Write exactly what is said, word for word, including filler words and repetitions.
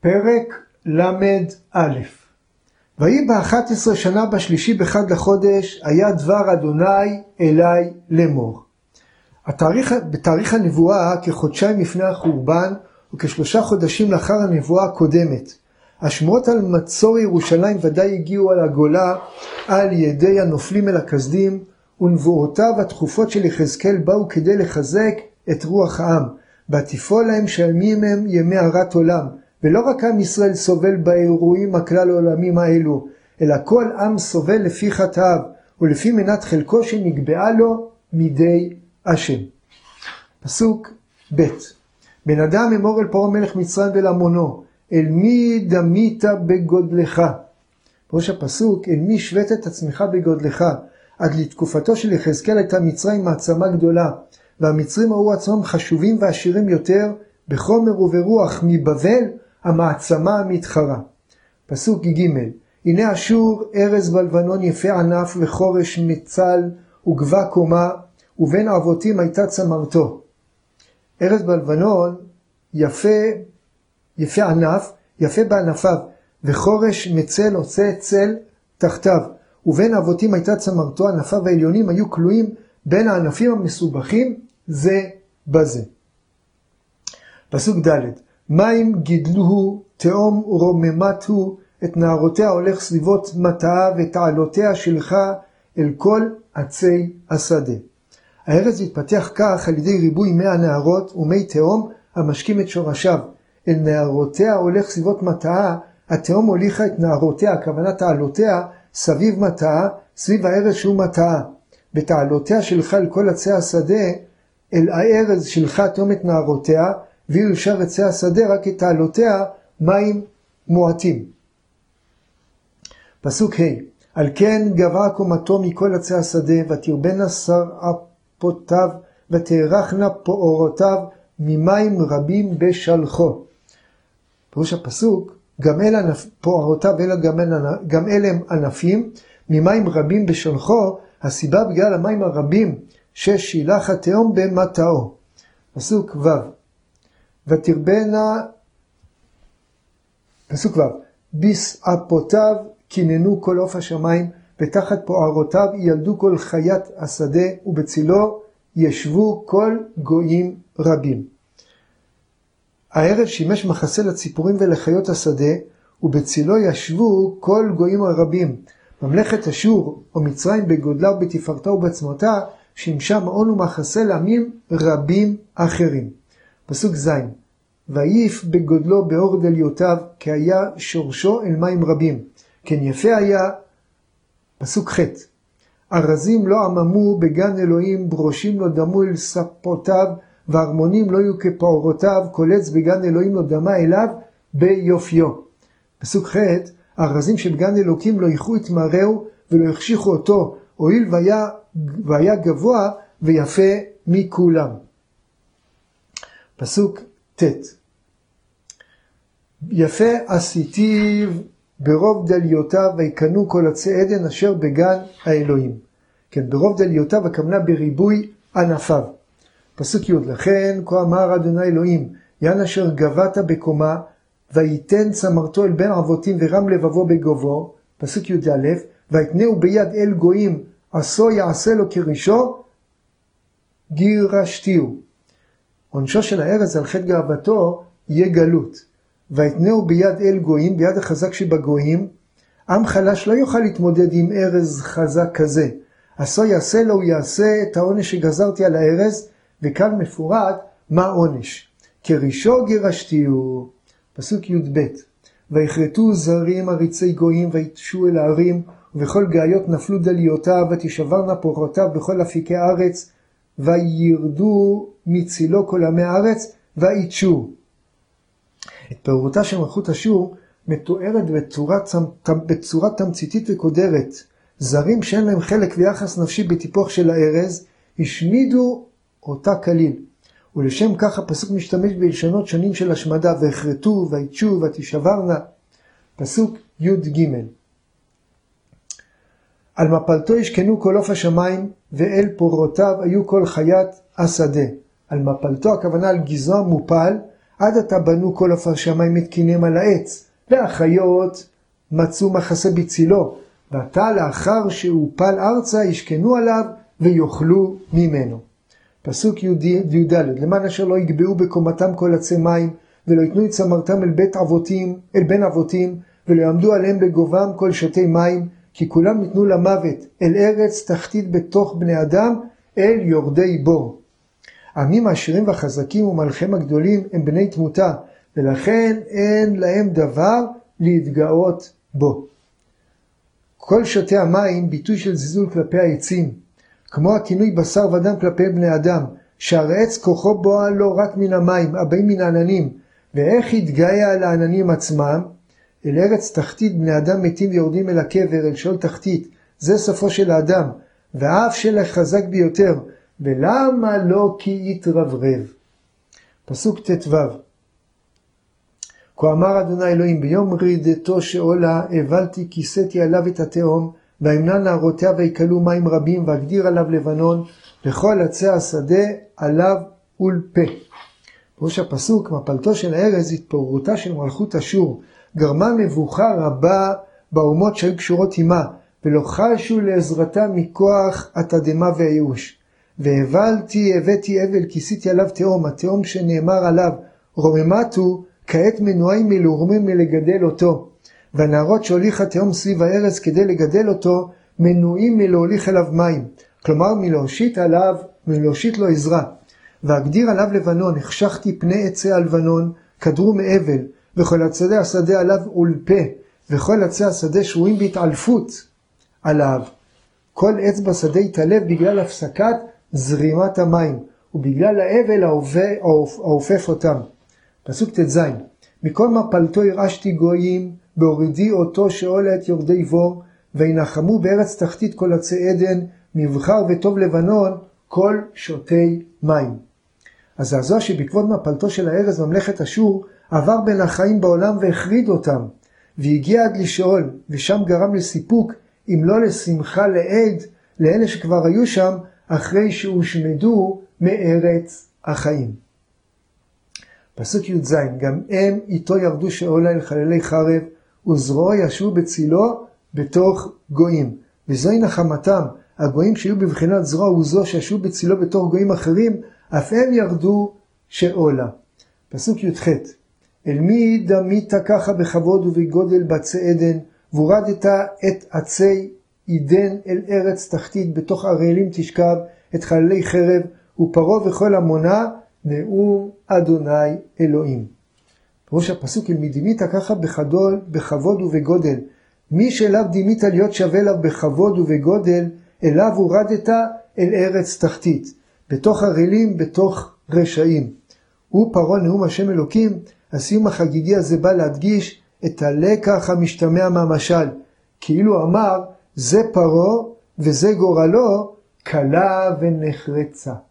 פרק למד א'. ויהי באחת עשרה שנה בשלישי בחד לחודש, היה דבר אדוני אלי לאמור. התאריך, בתאריך הנבואה כחודשיים לפני החורבן, וכשלושה חודשים לאחר הנבואה הקודמת. השמועות על מצור ירושלים ודאי הגיעו על הגולה על ידי הנופלים אל הכסדים, ונבואותיו התכופות של יחזקאל באו כדי לחזק את רוח העם, ותפעול להם שימים הם ימי הרת עולם. ולא רק עם ישראל סובל באירועים הכלל העולמים האלו, אלא כל עם סובל לפי חטאיו, ולפי מנת חלקו שנקבעה לו מידי השם. פסוק ב'. בן אדם אמור אל פרעה מלך מצרים ולעמונו, אל מי דמית בגודלך. בראש הפסוק, אל מי שווית את עצמך בגודלך. עד לתקופתו של יחזקאל הייתה מצרים מעצמה גדולה, והמצרים ראו עצמם חשובים ועשירים יותר בחומר וברוח מבבל, המעצמה המתחרה. פסוק ג'. הנה אשור ארז בלבנון יפה ענף וחורש מצל וגבה קומה, ובין אבותים הייתה צמרתו. ארז בלבנון יפה, יפה ענף, יפה בענפיו, וחורש מצל עושה צל תחתיו, ובין אבותים הייתה צמרתו. ענפיו העליונים היו כלואים בין הענפים המסובכים זה בזה. פסוק ד'. מים גידלוהו, תאום רוממתו, את נערותיה הולך סביבות מטעה, ותעלותיה שלחה אל כל עצי השדה. הארץ התפתח כך על ידי ריבוי מי הנערות ומי תאום המשקים את שורשיו. אל נערותיה הולך סביבות מטעה, התאום הוליכה את נערותיה, הכוונה תעלותיה, סביב מטעה, סביב הארץ שהוא מטעה. בתעלותיה שלחה אל כל עצי השדה, אל הארץ שלחה תאום את נערותיה, ואילו שאר עצי השדה רק את תעלותיה מים מועטים. פסוק ה'. על כן גברה קומתו מכל עצי השדה, ותרבנה שרעפותיו, ותארכנה פאורותיו ממים רבים בשלחו. פירוש הפסוק, גם אלה ענפ, פאורותיו אלה גם, גם אלה הם ענפים, ממים רבים בשלחו, הסיבה בגלל המים הרבים ששילח התאום במטעו. פסוק ו'. ותרבנה, פסוק ו'. בשעפותיו כיננו כל עוף השמיים, ותחת פוערותיו ילדו כל חיית השדה, ובצילו ישבו כל גויים רבים. הארץ שימש מחסה לציפורים ולחיות השדה, ובצילו ישבו כל גויים הרבים. ממלכת אשור או מצרים בגודלה ובתפארתה ובעצמתה, שימשה מעון ומחסה לעמים רבים אחרים. פסוק ז'. ויף בגודלו באור דליותיו, כי היה שורשו אל מים רבים. כן יפה היה. פסוק ח'. ארזים לא עממו בגן אלוהים, ברושים לא דמו אל ספותיו, והרמונים לא יהיו כפאורותיו, קולץ בגן אלוהים לא דמה אליו ביופיו. פסוק ח'. הארזים של גן אלוקים לא ייחו את מראהו ולא יחשיכו אותו, הואיל והיה, והיה גבוה ויפה מכולם. פסוק ט'. יפה עשיתיו ברוב דליותיו, ויקנו כל עצי עדן אשר בגן האלוהים. כן, ברוב דליותיו הכוונה בריבוי ענפיו. פסוק י'. לכן כה אמר אדוני אלוהים, יען אשר גבת בקומה, ויתן צמרתו אל בין אבותים ורם לבבו בגובו. פסוק י"א. ויתנהו ביד אל גויים, עשו יעשה לו כרישו, גירשתיהו. עונשו של הארץ על חטא גאוותו יהיה גלות. ויתנהו ביד אל גויים, ביד החזק שבגויים. עם חלש לא יוכל להתמודד עם ארז חזק כזה. עשו יעשה לו, הוא יעשה את העונש שגזרתי על הארז, וכאן מפורט מה העונש. כרישו גירשתיהו. פסוק י"ב. ויחרטו זרים עריצי גויים, ויתשו אל הערים, ובכל גאיות נפלו דליותיו, ותשברנה פורותיו בכל אפיקי הארץ, וירדו מצילו כל עמי הארץ, ויתשו. את פעורותה של מלכות אשור מתוארת בצורה, בצורה תמציתית וקודרת. זרים שאין להם חלק ויחס נפשי בטיפוח של הארז, השמידו אותה כליל. ולשם כך הפסוק משתמש בלשונות שונים של השמדה, והחרטו, ויתשו, ותשברנה. פסוק י"ג. על מפלתו ישכנו כל עוף השמיים, ואל פורותיו היו כל חיית השדה. על מפלתו הכוונה על גזרו מופל, עד עתה בנו כל עפר שמיים את קיניהם על העץ, והחיות מצאו מחסה בצילו, ועתה לאחר שהופל ארצה ישכנו עליו ויאכלו ממנו. פסוק י"ד, למען אשר לא יגבעו בקומתם כל עצי מים, ולא יתנו את צמרתם אל בית אבותים, אל בן אבותים, ולא יעמדו עליהם בגובם כל שותי מים, כי כולם ניתנו למוות, אל ארץ תחתית בתוך בני אדם, אל יורדי בור. עמים העשירים והחזקים ומלכיהם הגדולים הם בני תמותה, ולכן אין להם דבר להתגאות בו. כל שותי המים ביטוי של זלזול כלפי העצים, כמו הכינוי בשר ודם כלפי בני אדם, שהרי עץ כוחו בואה לא רק מן המים, הבאים מן העננים, ואיך יתגאה על העננים עצמם? אל ארץ תחתית בני אדם מתים ויורדים אל הקבר, אל שאול תחתית, זה סופו של האדם, ואף של החזק ביותר, ולמה לא כי יתרברב. פסוק ט"ו, כה אמר אדוני אלוהים, ביום רעידתו שאולה הבלתי, כיסיתי עליו את התהום, והאמנה נהרותיה ויקלו מים רבים, והגדיר עליו לבנון, וכל עצי השדה עליו ולפה. בראש הפסוק, מפלתו של הארז, התפוררותה של מלכות אשור, גרמה מבוכה רבה באומות שהיו קשורות עמה, ולא חשו לעזרתה מכוח התדמה והייאוש. והבלתי, הבאתי אבל, כיסיתי עליו תהום, התהום שנאמר עליו, רוממתו, כעת מנועים מלורמים מלגדל אותו. והנערות שהוליך התהום סביב הארץ כדי לגדל אותו, מנועים מלהוליך אליו מים. כלומר, מלהושיט עליו, מלהושיט לו עזרה. והגדיר עליו לבנון, החשכתי פני עצי הלבנון, כדרו מאבל, וכל הצדי השדה עליו ולפה, וכל עצי השדה שרויים בהתעלפות עליו. כל עץ בשדה יתעלף בגלל הפסקת זרימת המים, ובגלל האבל העופף אותם. פסוק ט"ז, מכל מפלתו הרעשתי גויים, בהורידי אותו שאולה את יורדי בור, וינחמו בארץ תחתית כל עצי עדן, מבחר וטוב לבנון, כל שותי מים. הזעזוע שבעקבות מפלתו של הארז ממלכת אשור, עבר בין החיים בעולם והחריד אותם, והגיע עד לשאול, ושם גרם לסיפוק, אם לא לשמחה לעד, לאלה שכבר היו שם, אחרי שהושמדו מארץ החיים. פסוק י"ז, גם הם איתו ירדו שאולה אל חללי חרב, וזרועו ישבו בצילו בתוך גויים. וזוהי נחמתם, הגויים שהיו בבחינת זרוע וזו שישבו בצילו בתוך גויים אחרים, אף הם ירדו שאולה. פסוק י"ח, אל מי דמית ככה בכבוד ובגודל בעצי עדן, והורדת את עצי עדן אל ארץ תחתית, בתוך ערלים תשכב את חללי חרב, ופרעה וכל המונה, נאום אדוני אלוהים. ראש הפסוק, אל מי דימית ככה בחדול, בכבוד ובגודל. מי שאליו דימית להיות שווה אליו בכבוד ובגודל, אליו הורדת אל ארץ תחתית, בתוך ערלים, בתוך רשעים. הוא פרעה נאום השם אלוקים. הסיום החגיגי הזה בא להדגיש את הלקח המשתמע מהמשל, כאילו אמר, זה פרעה וזה גורלו, קלה ונחרצה.